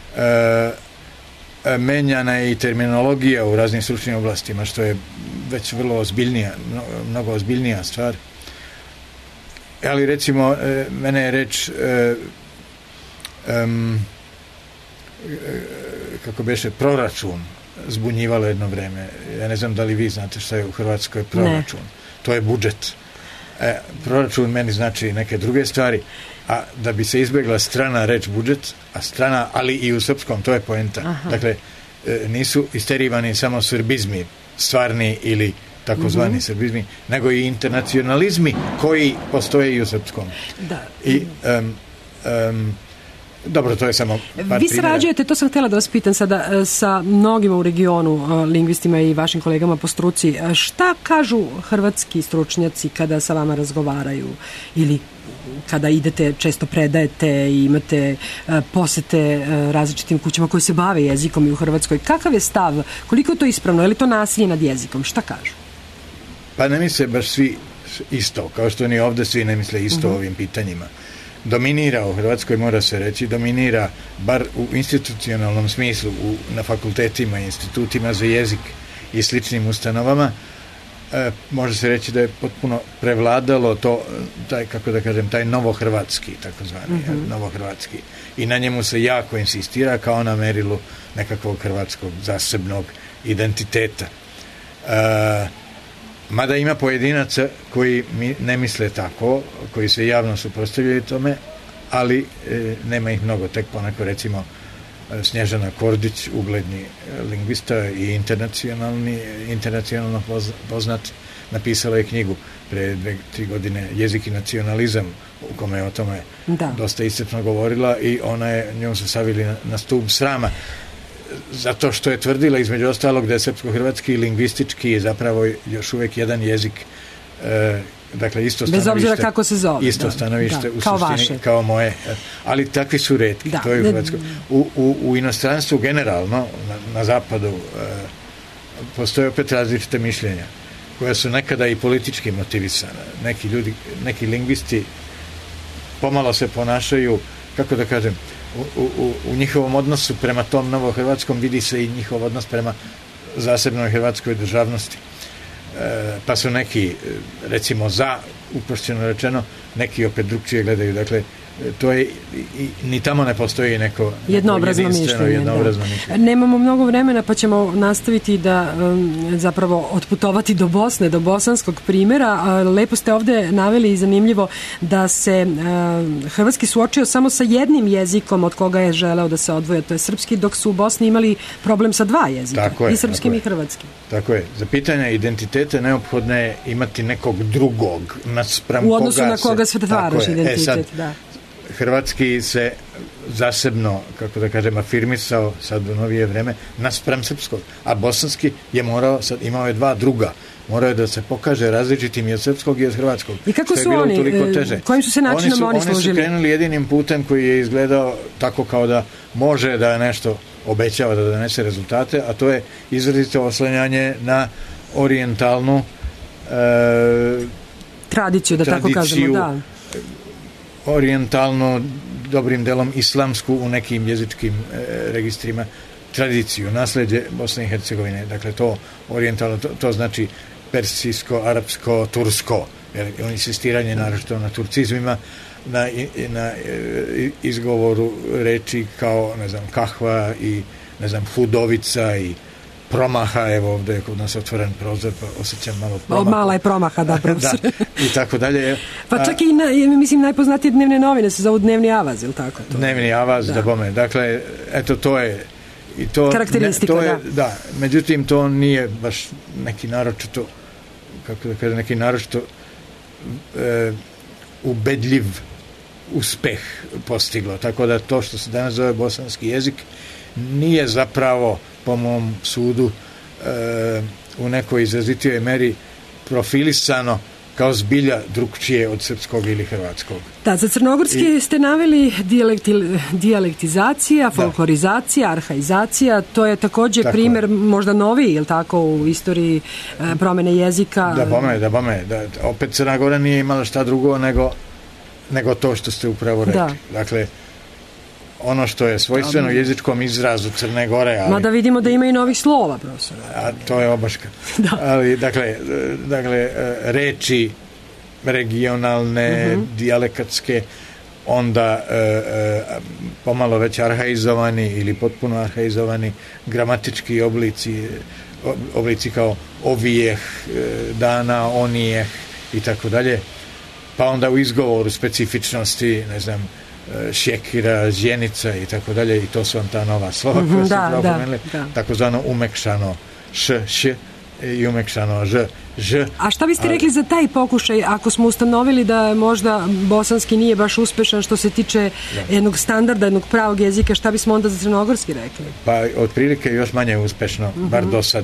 Speaker 6: Menjana je i terminologija u raznim stručnim oblastima, što je već vrlo ozbiljnija, mnogo ozbiljnija stvar. Ali recimo, mene je reč kako beše, proračun zbunjivalo jedno vreme. Ja ne znam da li vi znate šta je u Hrvatskoj proračun. Ne. To je budžet. Proračun meni znači neke druge stvari, a da bi se izbjegla strana reč budžet, a strana, ali i u srpskom, to je poenta. Aha. Dakle, nisu isterivani samo srbizmi, stvarni ili takozvani srbizmi, nego i internacionalizmi koji postoje i u srpskom.
Speaker 4: Da.
Speaker 6: I dobro, to je samo par
Speaker 4: Vi sarađujete, to sam htjela da vas pitam sada, sa mnogima u regionu, lingvistima i vašim kolegama po struci. Šta kažu hrvatski stručnjaci kada sa vama razgovaraju ili kada idete, često predajete i imate posete različitim kućama koji se bave jezikom i u Hrvatskoj? Kakav je stav? Koliko je to ispravno? Je li to nasilje nad jezikom? Šta kažu?
Speaker 6: Pa ne misle baš svi isto, kao što ni ovdje svi ne misle isto o ovim pitanjima. Dominira u Hrvatskoj, mora se reći, dominira bar u institucionalnom smislu na fakultetima i institutima za jezik i sličnim ustanovama. Može se reći da je potpuno prevladalo to, kako da kažem, taj novohrvatski, takozvani novohrvatski. I na njemu se jako insistira kao na merilu nekakvog hrvatskog zasebnog identiteta. Mada ima pojedinaca koji ne misle tako, koji se javno suprotstavljaju tome, ali nema ih mnogo. Tek poneko, recimo, Snježana Kordić, ugledni lingvista i internacionalno poznat, napisala je knjigu pre 2-3 godine Jezik i nacionalizam, u kome je o tome dosta iscrpno govorila i njom su savili na stup srama, zato što je tvrdila između ostalog da je srpsko-hrvatski i lingvistički je zapravo još uvijek jedan jezik, dakle isto stanovište, bez obzira kako se zove, isto stanovište u suštini kao moje, ali takvi su retki, to je u Hrvatskoj. U inostranstvu generalno na zapadu postoje opet različite mišljenja koja su nekada i politički motivisana. Neki lingvisti pomalo se ponašaju, kako da kažem, u njihovom odnosu prema tom novohrvatskom vidi se i njihov odnos prema zasebnoj hrvatskoj državnosti. Pa su neki, recimo, za uprošćeno rečeno, neki opet drugčije gledaju. Dakle, to je, ni tamo ne postoji neko
Speaker 4: jednoobrazno mišljenje. Nemamo mnogo vremena, pa ćemo nastaviti da zapravo otputovati do Bosne, do bosanskog primjera. Lepo ste ovde naveli i zanimljivo da se hrvatski suočio samo sa jednim jezikom od koga je želeo da se odvoje, to je srpski, dok su u Bosni imali problem sa dva jezika, i srpskim i hrvatskim.
Speaker 6: Tako je. Za pitanje identiteta neophodno je imati nekog drugog naspram koga se...
Speaker 4: U odnosu na koga se stvaraš identitet, da.
Speaker 6: Hrvatski se zasebno, kako da kažem, afirmisao sad u novije vreme naspram srpskog, a bosanski je morao, sad imao je dva druga, morao je da se pokaže različitim i od srpskog i od hrvatskog.
Speaker 4: I kako su oni, kojim su se načinom oni služili?
Speaker 6: Oni su krenuli jedinim putem koji je izgledao tako kao da može da nešto obećava, da donese rezultate, a to je izrazito oslanjanje na orijentalnu
Speaker 4: tradiciju, da tako kažemo, da.
Speaker 6: Orijentalno, dobrim delom islamsku u nekim jezičkim registrima tradiciju, nasleđe Bosne i Hercegovine. Dakle, to orijentalno, to znači persijsko, arapsko, tursko. On insistiranje naročito na turcizmima, na izgovoru reči kao, ne znam, kahva i, ne znam, hudovica i promaha, evo ovdje je kod nas otvoren prozor, pa osjećam malo promaha.
Speaker 4: Mala je promaha, da, profesor.
Speaker 6: Da, i tako dalje.
Speaker 4: Pa čak i, mislim, najpoznatije dnevne novine se zovu Dnevni avaz, ili tako?
Speaker 6: Dnevni avaz, da bome. Dakle, eto, to je... I to,
Speaker 4: karakteristika,
Speaker 6: to je, da. Međutim, to nije baš neki naročito, kako da kažem, neki naročito ubedljiv uspeh postiglo. Tako da to što se danas zove bosanski jezik nije zapravo, po mom sudu, u nekoj izrazitijoj meri profilisano kao zbilja drugčije od srpskog ili hrvatskog.
Speaker 4: Da, za crnogorski ste naveli dijalektizacija, folklorizacija, arhaizacija, to je također primjer možda noviji, je li tako, u istoriji promjene jezika?
Speaker 6: Da bome. Opet Crna Gora nije imala šta drugo nego to što ste upravo rekli. Da. Dakle, ono što je svojstveno jezičkom izrazu Crne Gore. Ali,
Speaker 4: mada vidimo da ima i novih slova, profesor.
Speaker 6: A to je obaška.
Speaker 4: Da.
Speaker 6: Ali, dakle, reči regionalne, dijalekatske, onda pomalo već arhaizovani ili potpuno arhaizovani gramatički oblici kao ovijeh, dana, onijeh i tako dalje. Pa onda u izgovoru specifičnosti, ne znam, šjekira, zjenica i tako dalje, i to su vam ta nova slova koja su propomenuli, takozvano umekšano š i umekšano ž.
Speaker 4: A šta biste rekli za taj pokušaj, ako smo ustanovili da možda bosanski nije baš uspešan što se tiče jednog standarda, jednog pravog jezika, šta bismo onda za crnogorski rekli?
Speaker 6: Pa otprilike još manje uspešno, bar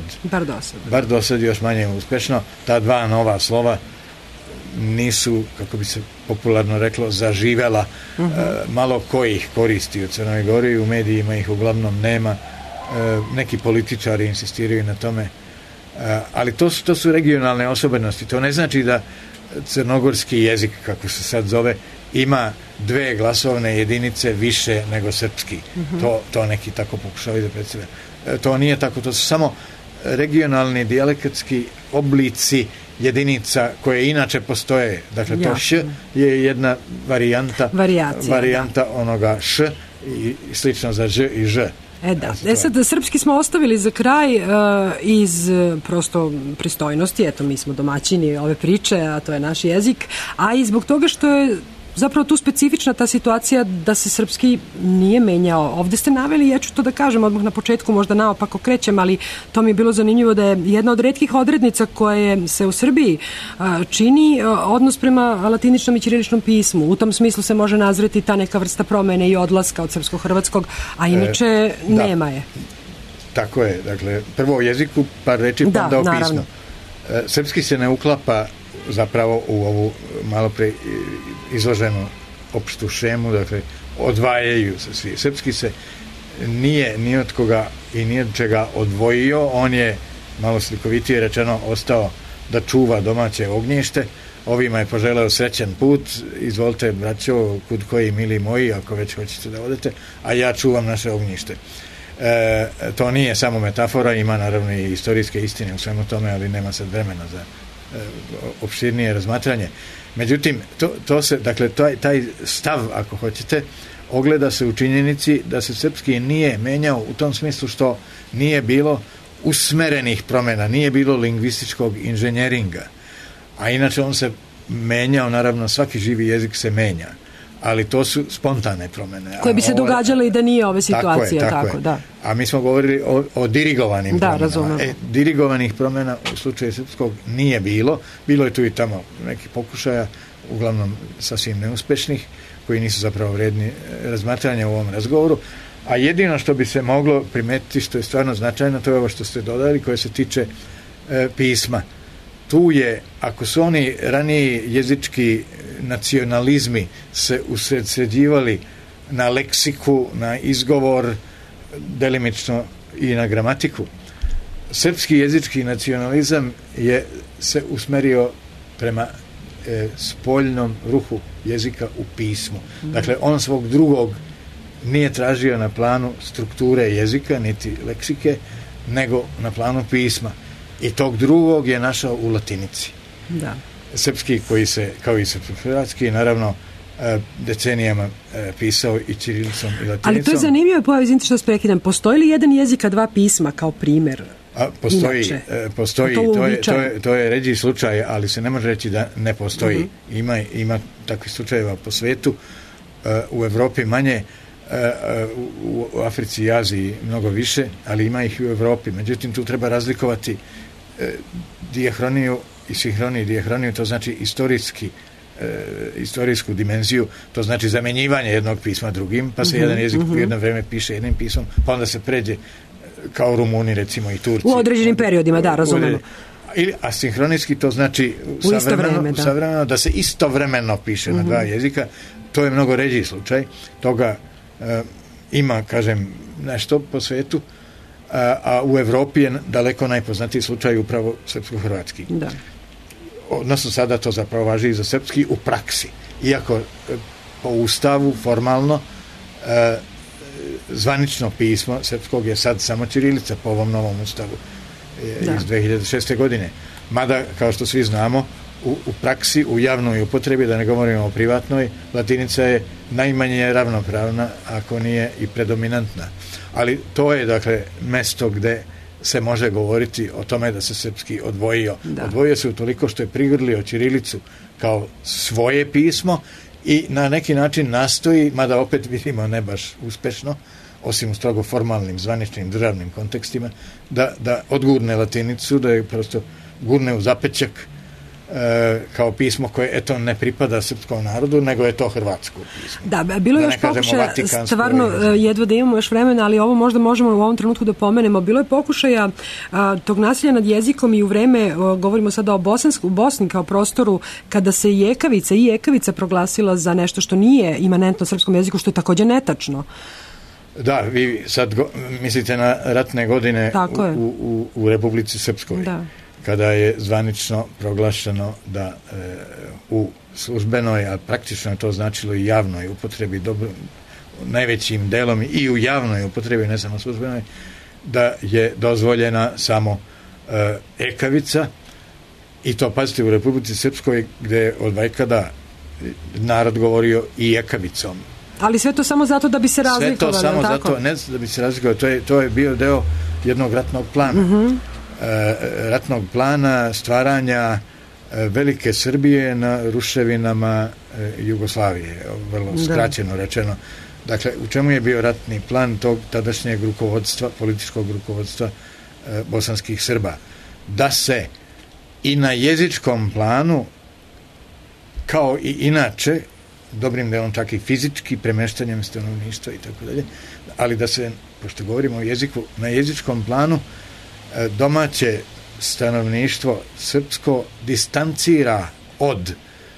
Speaker 6: do sad još manje uspešno. Ta dva nova slova nisu, kako bi se popularno reklo, zaživela. Malo ko ih koristi u Crnoj Gori, u medijima ih uglavnom nema. Neki političari insistiraju na tome. Ali to su regionalne osobenosti. To ne znači da crnogorski jezik, kako se sad zove, ima dve glasovne jedinice više nego srpski. To neki tako pokušavaju da predstave. To nije tako, to su samo regionalni dijalekatski oblici jedinica koje inače postoje. Dakle, to š je jedna varijanta onoga š i slično za ž i ž.
Speaker 4: Sad, srpski smo ostavili za kraj iz prosto pristojnosti, eto, mi smo domaćini ove priče, a to je naš jezik, a i zbog toga što je zapravo tu specifična ta situacija da se srpski nije menjao. Ovdje ste naveli, ja ću to da kažem odmah na početku, možda naopako krećem, ali to mi je bilo zanimljivo da je jedna od retkih odrednica koje se u Srbiji čini odnos prema latiničnom i ćiriličnom pismu. U tom smislu se može nazreti ta neka vrsta promene i odlaska od srpsko-hrvatskog, a inače nema je.
Speaker 6: Tako je. Dakle, prvo o jeziku, par reči, pa onda o pismu. Srpski se ne uklapa zapravo u ovu malo pre izloženu opštu šemu, dakle, odvajaju se svi. Srpski se nije ni od koga i ni od čega odvojio, on je, malo slikovitije rečeno, ostao da čuva domaće ognjište. Ovima je poželeo srećan put, izvolite, braćo, kud koji, mili moji, ako već hoćete da odete, a ja čuvam naše ognjište. To nije samo metafora, ima naravno i istorijske istine u svemu tome, ali nema sad vremena opširnije razmatranje. Međutim, to se, dakle, taj stav, ako hoćete, ogleda se u činjenici da se srpski nije menjao u tom smislu što nije bilo usmerenih promjena, nije bilo lingvističkog inženjeringa. A inače on se menjao, naravno svaki živi jezik se menja, ali to su spontane promjene.
Speaker 4: Koje bi se događale i da nije ove situacije. Tako je. Da.
Speaker 6: A mi smo govorili o dirigovanim promjenama.
Speaker 4: Razumemo.
Speaker 6: Dirigovanih promjena u slučaju srpskog nije bilo. Bilo je tu i tamo neki pokušaja, uglavnom sasvim neuspešnih, koji nisu zapravo vredni razmatranja u ovom razgovoru. A jedino što bi se moglo primetiti, što je stvarno značajno, to je ovo što ste dodali, koje se tiče pisma. Tu je, ako su oni raniji jezički nacionalizmi se usredsređivali na leksiku, na izgovor, delimično i na gramatiku, srpski jezički nacionalizam je se usmerio prema spoljnom ruhu jezika u pismu. Dakle, on svog drugog nije tražio na planu strukture jezika, niti leksike, nego na planu pisma. I tog drugog je našao u latinici.
Speaker 4: Da.
Speaker 6: Srpski, koji se, kao i srpsko-hrvatski, naravno decenijama pisao i ćirilicom i latinicom.
Speaker 4: Ali to je zanimljivo, izvinite što prekidam. Postoji li jedan jezik, a dva pisma kao primjer?
Speaker 6: Postoji, to je ređi slučaj, ali se ne može reći da ne postoji. Ima takvih slučajeva po svetu, u Evropi manje, u Africi i Aziji mnogo više, ali ima ih i u Evropi. Međutim, tu treba razlikovati dijahroniju i sinhroniju. Dijahroniju, to znači istorijsku dimenziju, to znači zamenjivanje jednog pisma drugim, pa se jedan jezik u jedno vreme piše jednim pismom, pa onda se pređe kao Rumuni, recimo, i Turci.
Speaker 4: U određenim periodima, da, razumemo.
Speaker 6: A sinhronijski to znači savremeno, da se istovremeno piše na dva jezika. To je mnogo ređi slučaj. Toga ima, kažem, nešto po svetu, a u Evropi je daleko najpoznatiji slučaj upravo srpsko-hrvatski.
Speaker 4: Da.
Speaker 6: Odnosno sada to zapravo važi i za srpski u praksi. Iako po ustavu formalno zvanično pismo srpskog je sad samo ćirilica po ovom novom ustavu iz 2006. godine. Mada, kao što svi znamo, u praksi, u javnoj upotrebi, da ne govorimo o privatnoj, latinica je najmanje ravnopravna, ako nije i predominantna. Ali to je, dakle, mesto gde se može govoriti o tome da se srpski odvojio. Da. Odvojio se utoliko što je prigrlio ćirilicu kao svoje pismo i na neki način nastoji, mada opet vidimo ne baš uspešno, osim u strogo formalnim, zvaničnim, državnim kontekstima, da odgurne latinicu, da je prosto gurne u zapećak kao pismo koje, eto, ne pripada srpskom narodu, nego je to hrvatsko pismo.
Speaker 4: Da, bilo je još pokušaja, stvarno jedva da imamo još vremena, ali ovo možda možemo u ovom trenutku da pomenemo. Bilo je pokušaja tog nasilja nad jezikom i u vreme, govorimo sada o Bosni kao prostoru, kada se i ekavica proglasila za nešto što nije imanentno srpskom jeziku, što je također netačno.
Speaker 6: Da, vi sad mislite na ratne godine u Republici Srpskoj. Da. Kada je zvanično proglašeno da u službenoj, a praktično je to značilo i javnoj upotrebi, najvećim delom i u javnoj upotrebi, ne samo službenoj, da je dozvoljena samo ekavica, i to, pazite, u Republici Srpskoj, gde je od vajkada narod govorio i ekavicom.
Speaker 4: Ali sve to samo zato da bi se razlikovalo.
Speaker 6: Sve to samo zato, ne da bi se razlikovalo, to je bio deo jednog ratnog plana. Ratnog plana stvaranja velike Srbije na ruševinama Jugoslavije, vrlo skraćeno rečeno. Dakle, u čemu je bio ratni plan tog tadašnjeg rukovodstva, političkog rukovodstva bosanskih Srba? Da se i na jezičkom planu, kao i inače, dobrim delom čak i fizički, premeštanjem stanovništva i tako dalje, ali da se, pošto govorimo o jeziku, na jezičkom planu domaće stanovništvo srpsko distancira od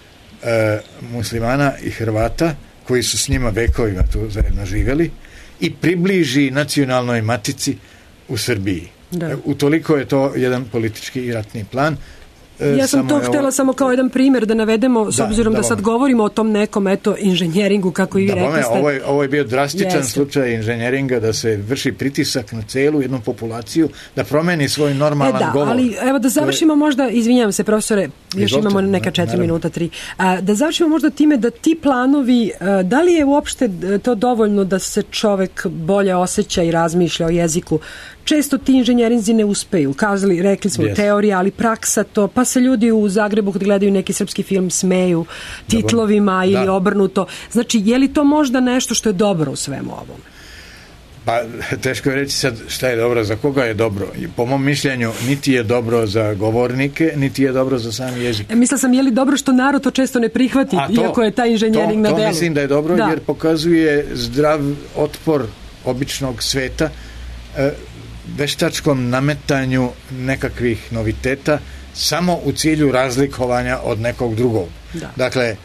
Speaker 6: muslimana i Hrvata koji su s njima vekovima tu zajedno živjeli i približi nacionalnoj matici u Srbiji. Utoliko je to jedan politički i ratni plan
Speaker 4: Ja sam to htjela samo kao jedan primjer da navedemo, s obzirom da sad govorimo o tom nekom inženjeringu, kako i vi rekli ste.
Speaker 6: Ovo je bio drastičan slučaj inženjeringa, da se vrši pritisak na celu jednu populaciju, da promeni svoj normalan govor.
Speaker 4: Ali evo da završimo možda, izvinjavam se profesore, još imamo neka 4 minuta, 3. Da završimo možda time da ti planovi, da li je uopšte to dovoljno da se čovek bolje osjeća i razmišlja o jeziku? Često ti inženjerinzi ne uspeju. Rekli smo teorija, ali praksa to, pa se ljudi u Zagrebu kad gledaju neki srpski film smeju titlovima ili obrnuto. Znači, je li to možda nešto što je dobro u svemu ovom?
Speaker 6: Pa, teško je reći sad šta je dobro, za koga je dobro. Po mom mišljenju, niti je dobro za govornike, niti je dobro za sam jezik.
Speaker 4: Mislila sam, je li dobro što narod to često ne prihvati, iako je taj inženjering na delu?
Speaker 6: To mislim da je dobro, jer pokazuje zdrav otpor običnog sveta veštačkom nametanju nekakvih noviteta samo u cilju razlikovanja od nekog drugog. Dakle,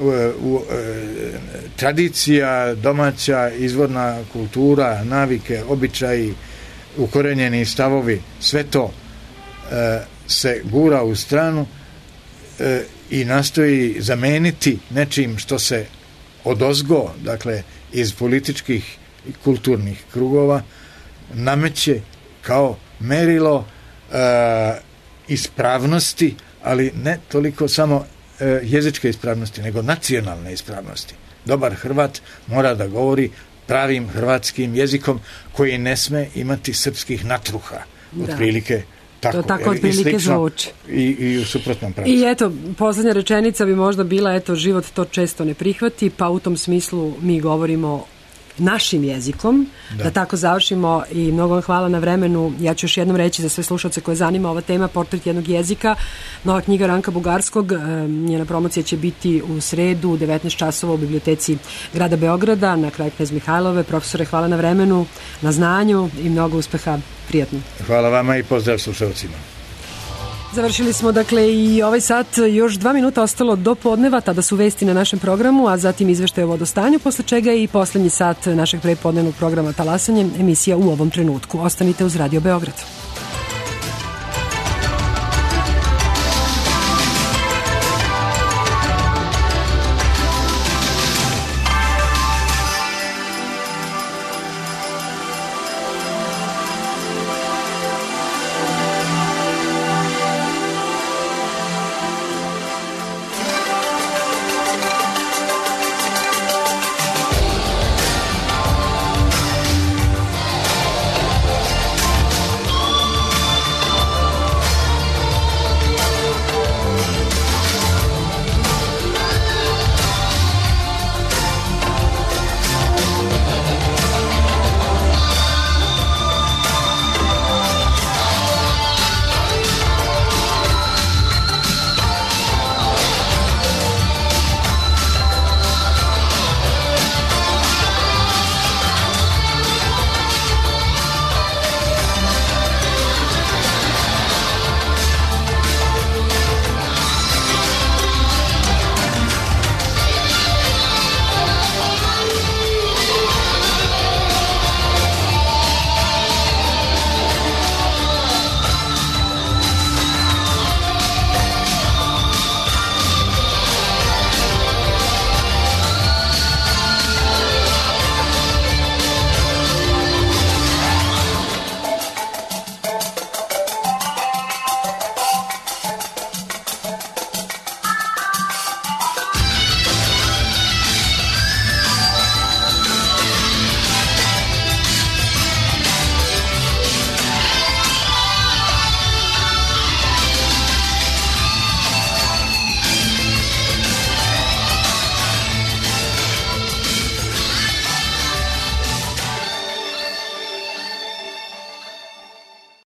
Speaker 6: tradicija, domaća, izvorna kultura, navike, običaji, ukorenjeni stavovi, sve to se gura u stranu i nastoji zameniti nečim što se odozgo, dakle, iz političkih i kulturnih krugova nameće kao merilo ispravnosti, ali ne toliko samo jezičke ispravnosti, nego nacionalne ispravnosti. Dobar Hrvat mora da govori pravim hrvatskim jezikom koji ne sme imati srpskih natruha. Otprilike tako.
Speaker 4: To tako otprilike zvuči.
Speaker 6: I u suprotnom pravcu.
Speaker 4: I eto, posljednja rečenica bi možda bila, život to često ne prihvati, pa u tom smislu mi govorimo našim jezikom, da tako završimo i mnogo vam hvala na vremenu. Ja ću još jednom reći za sve slušalce koje zanima ova tema, Portret jednog jezika, nova knjiga Ranka Bugarskog, njena promocija će biti u sredu u 19 časova u biblioteci grada Beograda na kraju Knez Mihajlove. Profesore, hvala na vremenu, na znanju i mnogo uspeha. Prijatno.
Speaker 6: Hvala vama i pozdrav slušalcima.
Speaker 4: Završili smo i ovaj sat, još 2 minuta ostalo do podneva, tada su vesti na našem programu, a zatim izveštaj o vodostanju, posle čega je i poslednji sat našeg prepodnevnog programa Talasanje, emisija U ovom trenutku. Ostanite uz Radio Beograd.